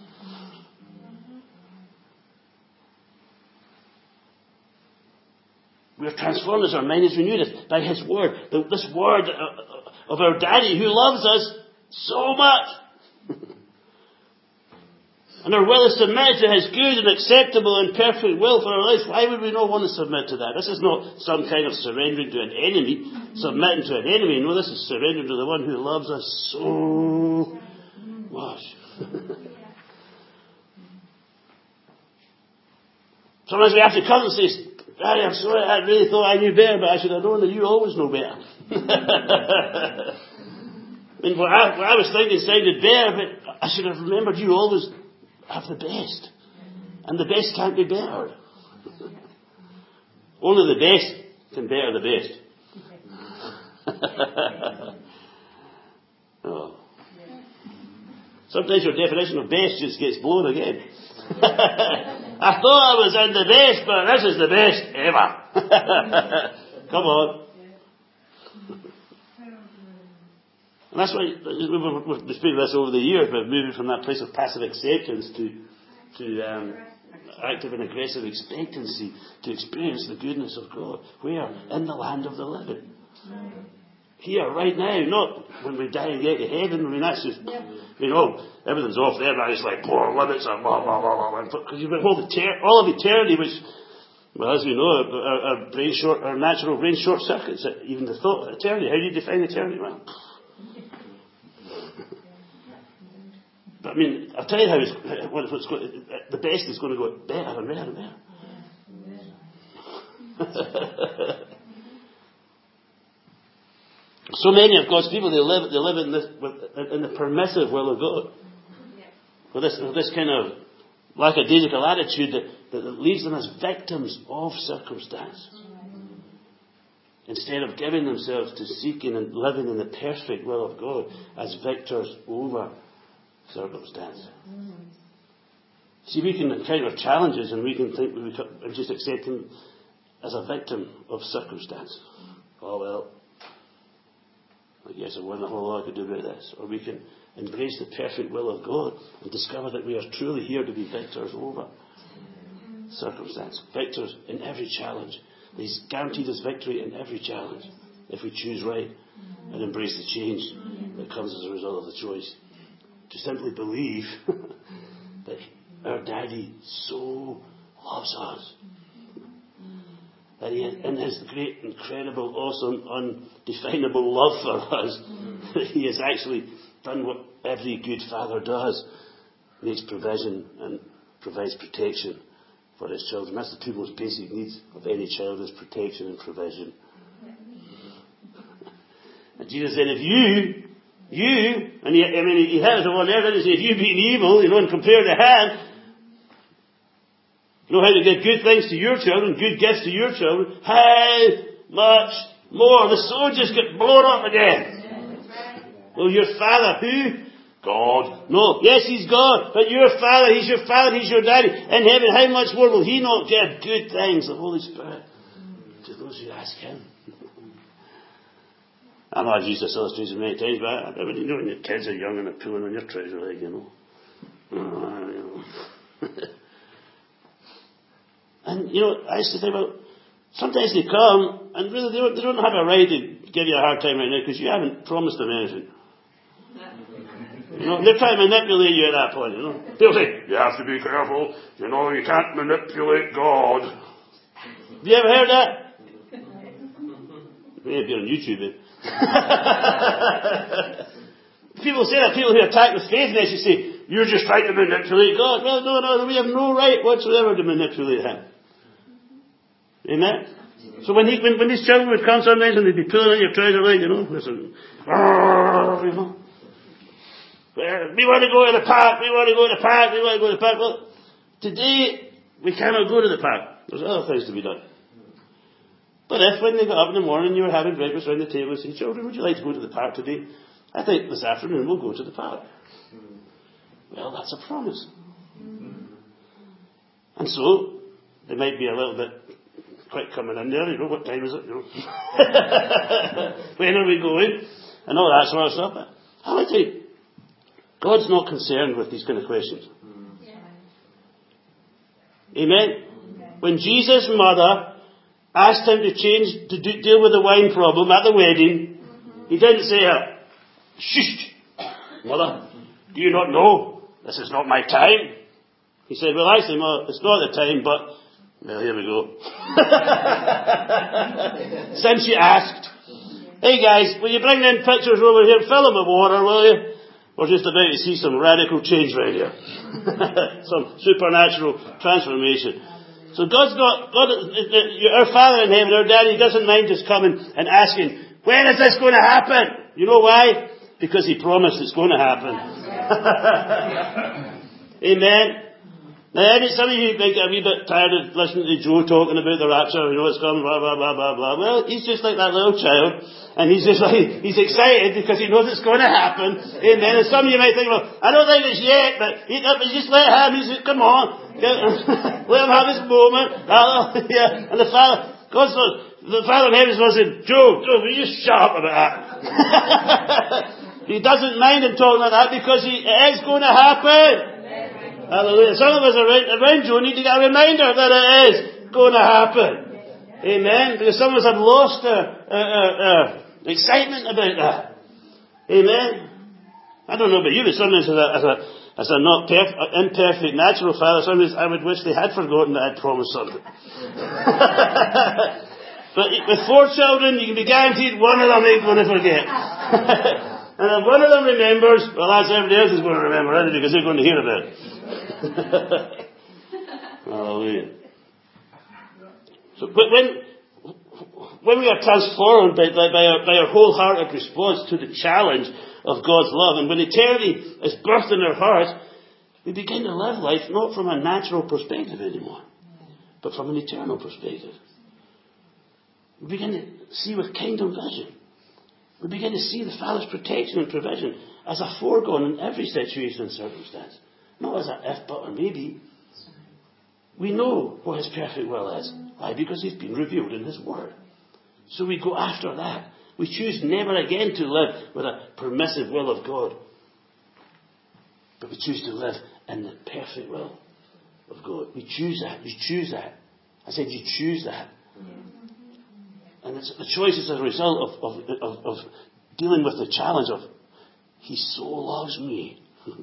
Speaker 1: We are transformed as our mind is renewed by His Word. This Word of our Daddy who loves us so much. And our will is submitted to His good and acceptable and perfect will for our lives. Why would we not want to submit to that? This is not some kind of surrendering to an enemy, submitting to an enemy. No, this is surrendering to the one who loves us so much. Sometimes we have to come and say, Daddy, I'm sorry, I really thought I knew better, but I should have known that you always know better. I mean, what I was thinking sounded better, but I should have remembered you always have the best. And the best can't be bettered. Only the best can better the best. Oh. Sometimes your definition of best just gets blown again. I thought I was in the best, but this is the best ever. Come on. And that's why we've speaking this over the years, but moving from that place of passive acceptance to active and aggressive expectancy to experience the goodness of God. Where? In the land of the living. Here, right now, not when we die and get to heaven. I mean, that's just, everything's off there now. It's like poor limits and blah, blah, blah, blah. Because you've got all of eternity, which, well, as we know, our natural brain short circuits. Even the thought of eternity. How do you define eternity? Well, but I mean, I'll tell you how the best is going to go better and better and better. So many of God's people, they live in the permissive will of God. With this kind of lackadaisical attitude that leaves them as victims of circumstance. Instead of giving themselves to seeking and living in the perfect will of God as victors over circumstance. See, we can encounter challenges and we can think we just accept Him as a victim of circumstance. Oh well, I guess there wasn't a whole lot I could do about this. Or we can embrace the perfect will of God and discover that we are truly here to be victors over circumstance. Victors in every challenge. He's guaranteed us victory in every challenge if we choose right and embrace the change that comes as a result of the choice. To simply believe that our Daddy so loves us. That He, in His great, incredible, awesome, undefinable love for us, He has actually done what every good father does. Makes provision and provides protection for His children. That's the two most basic needs of any child, is protection and provision. And Jesus said, if you, and He has the one there, didn't He say, if you being evil, and compare to Him, know how to give good things to your children, good gifts to your children, how much more? The sword just got blown up again. Well, your Father, who? God. No, yes, He's God, but your Father, He's your Father, He's your Daddy in heaven. How much more will He not give good things, the Holy Spirit, to those who ask Him? I know I've used this illustration many times, but when your kids are young and they're pulling on your trouser leg, And, I used to think, well, sometimes they come, and really they don't have a right to give you a hard time right now, because you haven't promised them anything. They're trying to manipulate you at that point, They'll say, you have to be careful, you can't manipulate God. Have you ever heard that? Maybe on YouTube, People say that, people who attack the faith, they should say, you're just trying to manipulate God. Well, no, we have no right whatsoever to manipulate Him. Amen? So when these children would come sometimes and they'd be pulling at your trouser leg, listen, we want to go to the park, we want to go to the park, we want to go to the park. Well, today, we cannot go to the park. There's other things to be done. But if when they got up in the morning you were having breakfast around the table and say, children, would you like to go to the park today? I think this afternoon we'll go to the park. Well, that's a promise. And so, they might be a little bit quick coming in there, what time is it, when are we going? And all that sort of stuff. But I think God's not concerned with these kind of questions. Amen? When Jesus' mother asked him to deal with the wine problem at the wedding, he didn't say, shush, mother, do you not know? This is not my time. He said, well, actually, Mother, it's not the time, but, well, here we go. Since you asked, hey guys, will you bring them pictures over here, fill them with water, will you? We're just about to see some radical change right here. Some supernatural transformation. So our Father in heaven, our Daddy, doesn't mind us coming and asking, when is this going to happen? You know why? Because He promised it's going to happen. Amen. Now, some of you might get a wee bit tired of listening to Joe talking about the rapture, it's coming, blah, blah, blah, blah, blah. Well, he's just like that little child, and he's excited because he knows it's going to happen. Amen. And some of you might think, well, I don't think it's yet, but just let him, come on, let him have his moment. Hallelujah. And the Father in heaven is saying, Joe, will you just shut up about that? He doesn't mind him talking like that because it is going to happen. Hallelujah. Some of us around Joe need to get a reminder that it is going to happen. Amen. Because some of us have lost our excitement about that. Amen. I don't know about you, but sometimes as a not imperfect natural father, sometimes I would wish they had forgotten that I'd promised something. But with 4 children, you can be guaranteed one of them ain't going to forget. And if one of them remembers, well, that's everybody else is going to remember, isn't it? Because they're going to hear about it. Hallelujah. So, but when we are transformed by our wholehearted response to the challenge of God's love, and when eternity is birthed in our hearts, we begin to live life not from a natural perspective anymore, but from an eternal perspective. We begin to see with kingdom vision. We begin to see the Father's protection and provision as a foregone in every situation and circumstance. Not as a if, but, or maybe. We know what His perfect will is. Why? Because He's been revealed in His Word. So we go after that. We choose never again to live with a permissive will of God. But we choose to live in the perfect will of God. We choose that. You choose that. I said you choose that. And the choice is a result of dealing with the challenge of, He so loves me.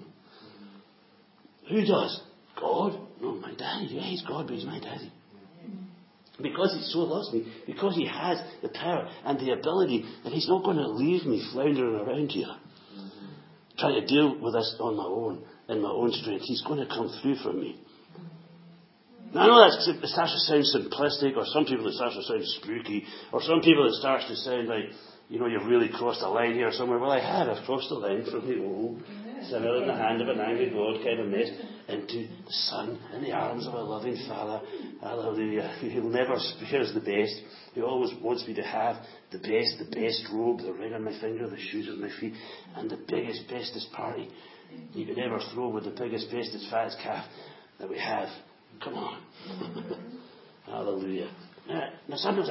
Speaker 1: Who does? God? No, my daddy. Yeah, He's God, but He's my daddy. Because He so loves me, because He has the power and the ability, and He's not going to leave me floundering around here, trying to deal with this on my own, in my own strength. He's going to come through for me. Now, I know it starts to sound simplistic, or some people it starts to sound spooky, or some people it starts to sound like, you've really crossed a line here somewhere. Well, I've crossed the line from the old, sinner in the hand of an angry God kind of mess, into the Son in the arms of a loving Father. Hallelujah. Who'll never spares the best. Who always wants me to have the best robe, the ring on my finger, the shoes on my feet, and the biggest, bestest party you could ever throw with the biggest, bestest, fattest calf that we have. Come on. Hallelujah. Now sometimes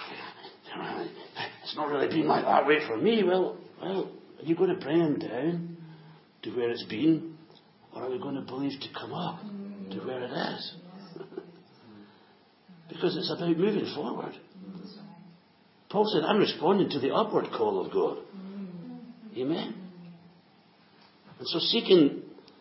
Speaker 1: it's not really been like that way for me. Well, are you going to bring Him down to where it's been? Or are we going to believe to come up to where it is? Because it's about moving forward. Paul said, I'm responding to the upward call of God. Amen. And so seeking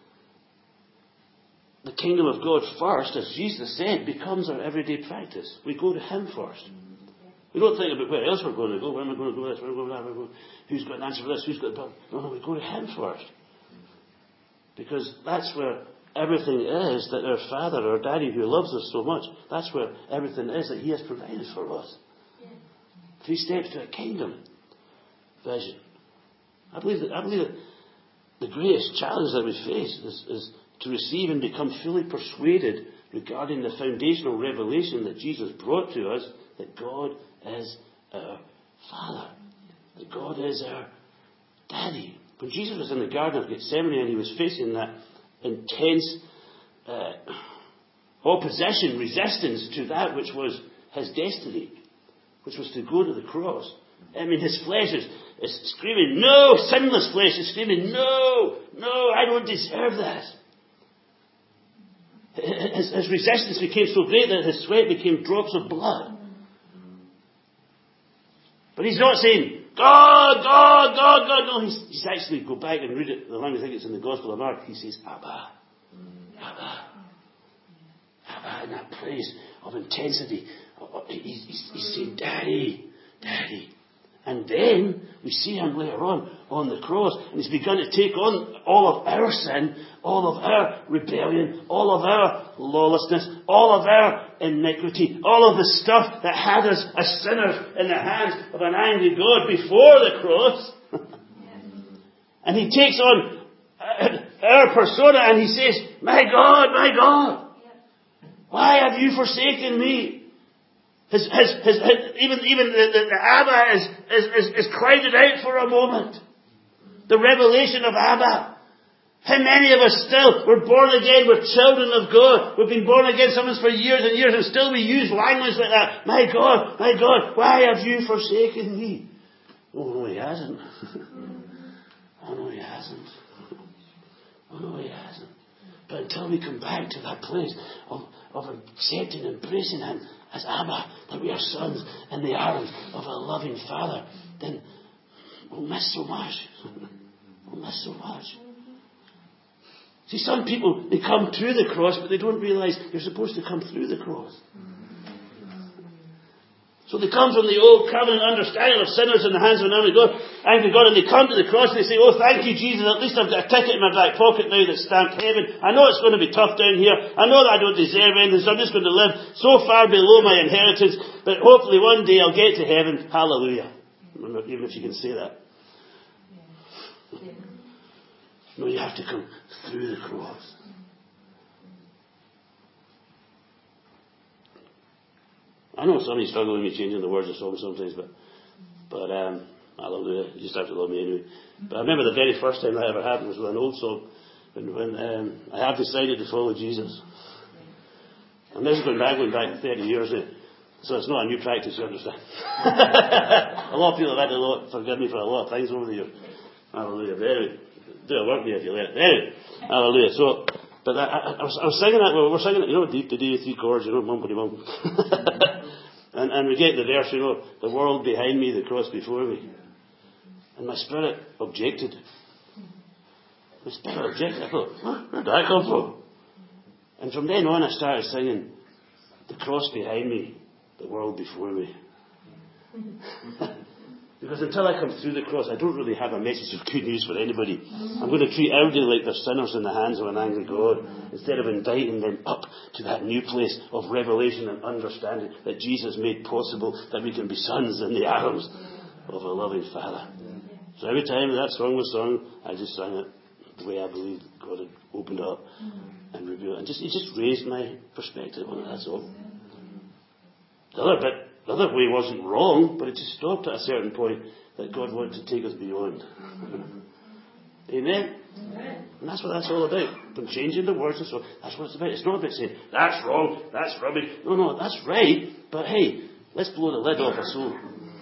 Speaker 1: the kingdom of God first, as Jesus said, becomes our everyday practice. We go to Him first. We don't think about where else we're going to go. Where am I going to go? This, where am I going to go? Who's got an answer for this? Who's got the... No, we go to Him first. Because that's where everything is that our Father, our Daddy who loves us so much, that's where everything is that He has provided for us. 3 steps to a kingdom vision. I believe that the greatest challenge that we face is to receive and become fully persuaded regarding the foundational revelation that Jesus brought to us, that God is our Father, that God is our Daddy. When Jesus was in the Garden of Gethsemane and He was facing that intense opposition, resistance to that which was His destiny, which was to go to the cross. I mean, His flesh is screaming, no! Sinless flesh is screaming, no! No, I don't deserve this. His resistance became so great that His sweat became drops of blood. But He's not saying, God, God, God, God. No, he's actually, go back and read it, the language, I think it's in the Gospel of Mark. He says, Abba, Abba, Abba, in that place of intensity. He's saying, Daddy, Daddy. And then we see Him later on the cross, and He's begun to take on all of our sin, all of our rebellion, all of our lawlessness, all of our iniquity, all of the stuff that had us as sinners in the hands of an angry God before the cross. And He takes on our persona and He says, my God, why have you forsaken me? Even the Abba is crowded out for a moment. The revelation of Abba. How many of us still, we're born again, we're children of God. We've been born again sometimes for years and years, and still we use language like that. My God, why have you forsaken me? Oh no, He hasn't. Oh no, He hasn't. Oh no, He hasn't. But until we come back to that place of accepting and embracing Him as Abba, that we are sons in the arms of a loving Father, then we'll miss so much. We'll miss so much. See, some people, they come to the cross, but they don't realise you're supposed to come through the cross. So they come from the old covenant understanding of sinners in the hands of an angry God, and they come to the cross and they say, oh, thank you, Jesus, at least I've got a ticket in my back pocket now that's stamped heaven. I know it's going to be tough down here. I know that I don't deserve anything, so I'm just going to live so far below my inheritance, but hopefully one day I'll get to heaven. Hallelujah. Even if you can say that. No, you have to come through the cross. I know some of you struggle with me changing the words of songs sometimes, but hallelujah, you just have to love me anyway. But I remember the very first time that ever happened was with an old song, when I have decided to follow Jesus. And this is going back 30 years now, so it's not a new practice, you understand. A lot of people have had to forgive me for a lot of things over the years. Hallelujah. But anyway, do a work me if you let it. Anyway, hallelujah. So, but I was singing that, we're singing it, deep to D, 3 chords, mumpity mum. And we get the verse, the world behind me, the cross before me. And my spirit objected. My spirit objected. I thought, where did that come from? And from then on I started singing, the cross behind me, the world before me. Because until I come through the cross, I don't really have a message of good news for anybody. I'm going to treat everybody like they're sinners in the hands of an angry God, instead of inviting them up to that new place of revelation and understanding that Jesus made possible, that we can be sons in the arms of a loving Father. So every time that song was sung, I just sang it the way I believed God had opened up and revealed it. And it just raised my perspective on it, that's all. The other way wasn't wrong, but it just stopped at a certain point that God wanted to take us beyond. Amen? Amen. And that's what that's all about. From changing the words and so on. That's what it's about. It's not about saying, that's wrong, that's rubbish. No, that's right. But hey, let's blow the lid off our soul.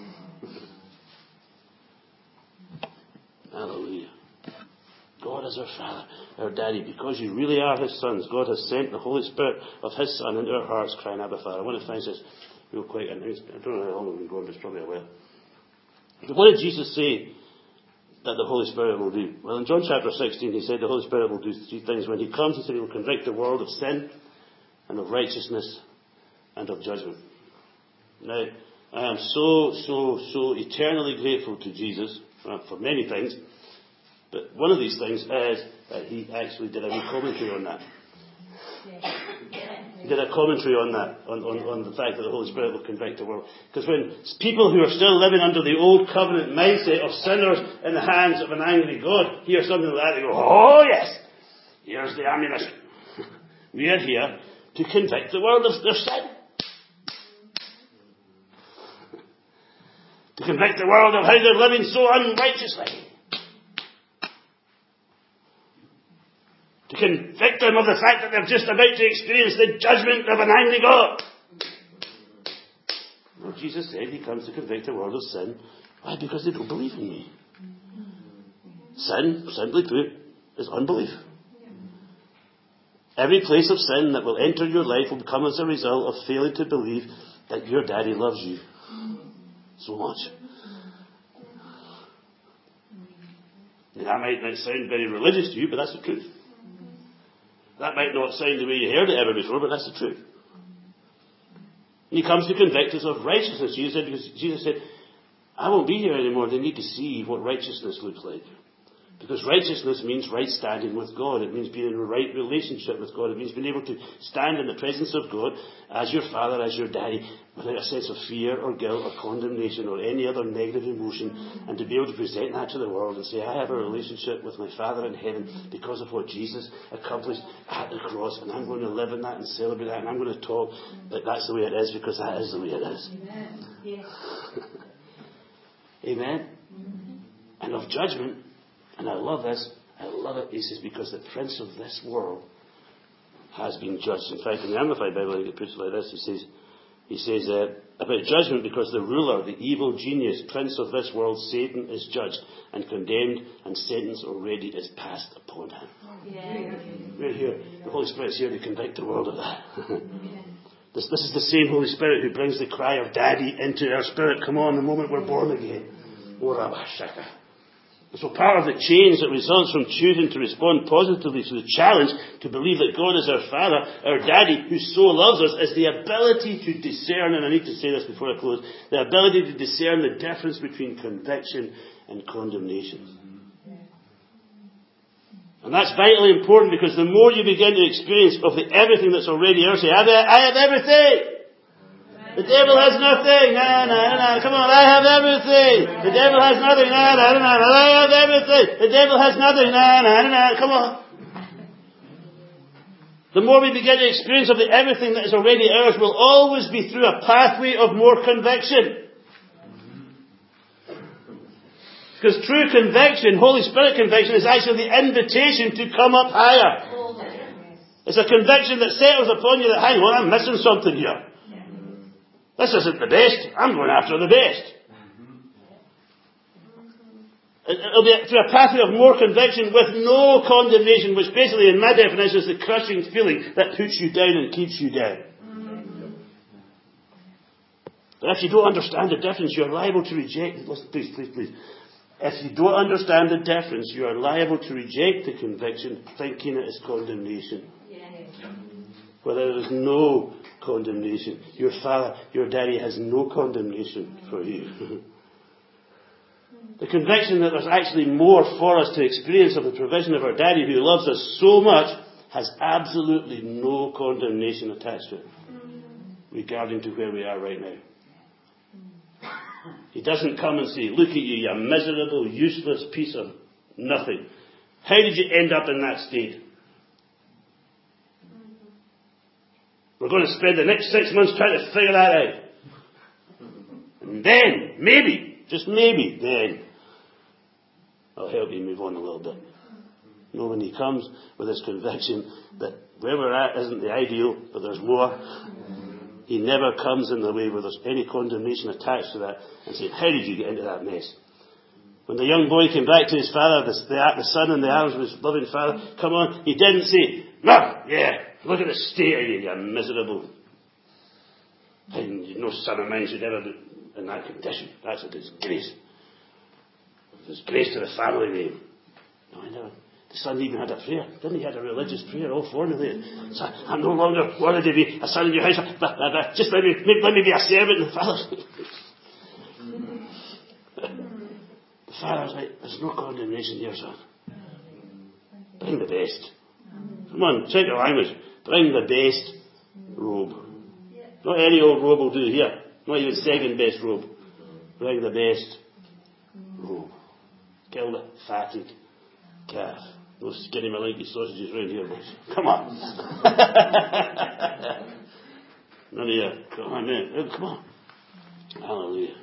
Speaker 1: Hallelujah. God is our Father, our Daddy. Because you really are His sons, God has sent the Holy Spirit of His Son into our hearts, crying, Abba, Father. I want to finish this real quick. I don't know how long we've been going, but it's probably a while. But what did Jesus say that the Holy Spirit will do? Well, in John chapter 16, He said the Holy Spirit will do 3 things. When He comes, He said He will convict the world of sin and of righteousness and of judgment. Now, I am so eternally grateful to Jesus for many things. But one of these things is that He actually did a wee commentary on that. He did a commentary on that, on the fact that the Holy Spirit will convict the world. Because when people who are still living under the old covenant mindset of sinners in the hands of an angry God hear something like that, they go, oh yes, here's the ammunition. We are here to convict the world of their sin. To convict the world of how they're living so unrighteously. To convict them of the fact that they're just about to experience the judgment of an angry God. Well, Jesus said he comes to convict the world of sin. Why? Because they don't believe in me. Sin, simply put, is unbelief. Every place of sin that will enter your life will come as a result of failing to believe that your daddy loves you so much. And that might not sound very religious to you, but that's the truth. That might not sound the way you heard it ever before, but that's the truth. And he comes to convict us of righteousness. Jesus said, I won't be here anymore. They need to see what righteousness looks like. Because righteousness means right standing with God. It means being in a right relationship with God. It means being able to stand in the presence of God as your father, as your daddy, without a sense of fear or guilt or condemnation or any other negative emotion, and to be able to present that to the world and say, I have a relationship with my Father in heaven because of what Jesus accomplished at the cross, and I'm going to live in that and celebrate that, and I'm going to talk that that's the way it is because that is the way it is.
Speaker 2: Amen. Yes.
Speaker 1: Amen. And of judgment. And I love this. I love it. He says, because the prince of this world has been judged. In fact, in the Amplified Bible, it puts it like this. He says about judgment, because the ruler, the evil genius, prince of this world, Satan, is judged and condemned, and sentence already is passed upon him.
Speaker 2: Yeah.
Speaker 1: We're here. The Holy Spirit's here to convict the world of that. This is the same Holy Spirit who brings the cry of Daddy into our spirit. Come on, the moment we're born again. So part of the change that results from choosing to respond positively to the challenge to believe that God is our Father, our Daddy, who so loves us, is the ability to discern, and I need to say this before I close, the ability to discern the difference between conviction and condemnation. And that's vitally important, because the more you begin to experience of the everything that's already ours, say, I have everything! The devil has nothing. Come on, I have everything. The devil has nothing. I have everything. The devil has nothing. Come on. The more we begin to experience of the everything that is already ours will always be through a pathway of more conviction. Because true conviction, Holy Spirit conviction, is actually the invitation to come up higher. It's a conviction that settles upon you that, hang on, I'm missing something here. This isn't the best. I'm going after the best. It'll be through a pathway of more conviction with no condemnation, which basically, in my definition, is the crushing feeling that puts you down and keeps you down. But if you don't understand the difference, you are liable to reject. Listen, please. If you don't understand the difference, you are liable to reject the conviction, thinking it is condemnation. Where there is no condemnation. Your father, your daddy has no condemnation for you. The conviction that there's actually more for us to experience of the provision of our daddy who loves us so much has absolutely no condemnation attached to it regarding to where we are right now. He doesn't come and say, look at you, you miserable, useless piece of nothing. How did you end up in that state? We're going to spend the next 6 months trying to figure that out. And then, maybe, just maybe, then, I'll help you move on a little bit. You know, when he comes with this conviction that where we're at isn't the ideal, but there's more, he never comes in the way where there's any condemnation attached to that and say, how did you get into that mess? When the young boy came back to his father, the son in the arms of his loving father, come on, he didn't say, no, yeah, look at the state of you, you miserable. And no son of mine should ever be in that condition. That's a disgrace. Disgrace to the family name. No, I never. The son even had a prayer. Didn't he? Had a religious prayer all formulated. So, I'm no longer worthy to be a son in your house. Just let me be a servant in the father's. The father's like, there's no condemnation here, son. Bring the best. Come on, check your language. Bring the best robe. Not any old robe will do here. Not even second best robe. Bring the best robe. Kill the fatted calf. No skinny malinky sausages around here, boys. Come on. None of you. Come on, man. Come on. Hallelujah.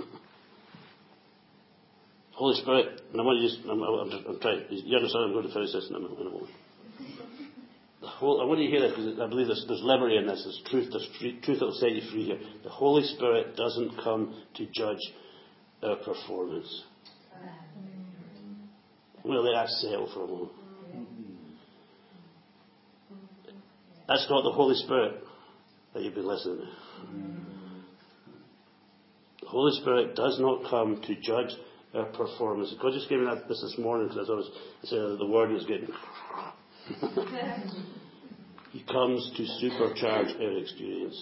Speaker 1: Holy Spirit, and I want you to just, I'm trying, you understand I'm going to finish this in a moment. I want you to hear this because I believe there's liberty in this, there's truth that will set you free here. The Holy Spirit doesn't come to judge our performance. We'll let that settle for a moment. That's not the Holy Spirit that you've been listening to. The Holy Spirit does not come to judge our performance. God just gave me this morning because I said that the word is getting. He comes to supercharge our experience.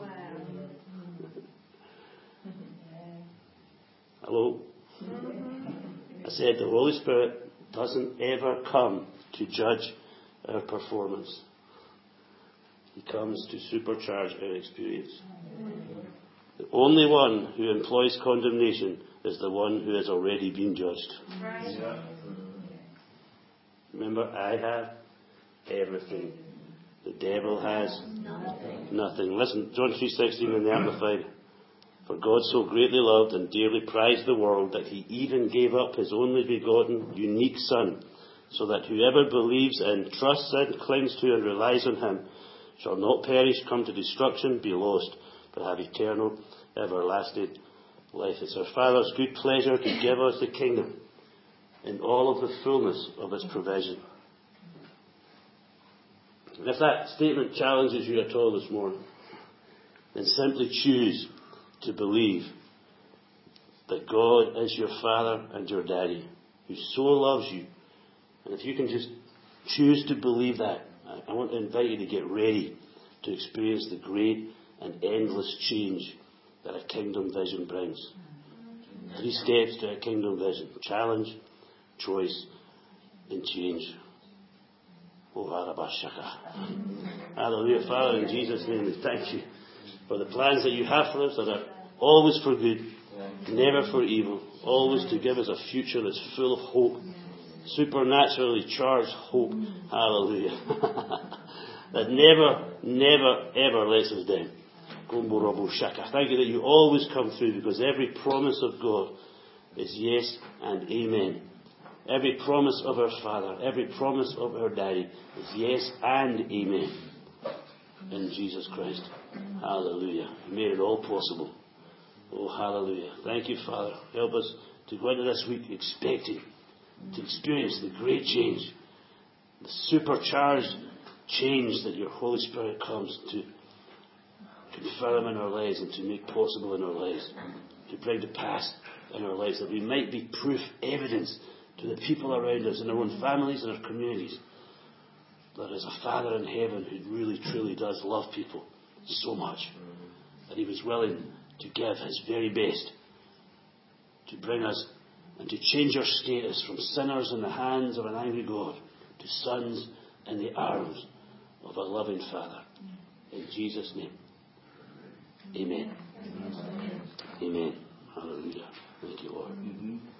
Speaker 1: Hello? I said the Holy Spirit doesn't ever come to judge our performance. He comes to supercharge our experience. The only one who employs condemnation is the one who has already been judged.
Speaker 2: Right.
Speaker 1: Remember, I have everything. The devil has nothing. Listen, John 3:16 in the Amplified. For God so greatly loved and dearly prized the world that he even gave up his only begotten, unique Son, so that whoever believes and trusts and clings to and relies on him shall not perish, come to destruction, be lost, but have eternal, everlasting life. It's our Father's good pleasure to give us the kingdom in all of the fullness of its provision. And if that statement challenges you at all this morning, then simply choose to believe that God is your Father and your Daddy, who so loves you. And if you can just choose to believe that, I want to invite you to get ready to experience the great and endless change that a kingdom vision brings. 3 steps to a kingdom vision: challenge, choice, and change. Oh, hallelujah. Father, in Jesus' name, we thank you for the plans that you have for us that are always for good, never for evil, always to give us a future that's full of hope, supernaturally charged hope. Hallelujah. That never, ever lets us down. Thank you that you always come through, because every promise of God is yes and amen. Every promise of our Father, every promise of our Daddy is yes and amen. In Jesus Christ. Hallelujah. You made it all possible. Oh, hallelujah. Thank you, Father. Help us to go into this week expecting to experience the great change, the supercharged change that your Holy Spirit comes to confirm in our lives and to make possible in our lives, to bring to pass in our lives, that we might be proof, evidence to the people around us, in our own families and our communities, that there's a Father in heaven who really, truly does love people so much that he was willing to give his very best to bring us and to change our status from sinners in the hands of an angry God to sons in the arms of a loving Father. In Jesus' name. Amen. Amen. Hallelujah. Thank you, Lord.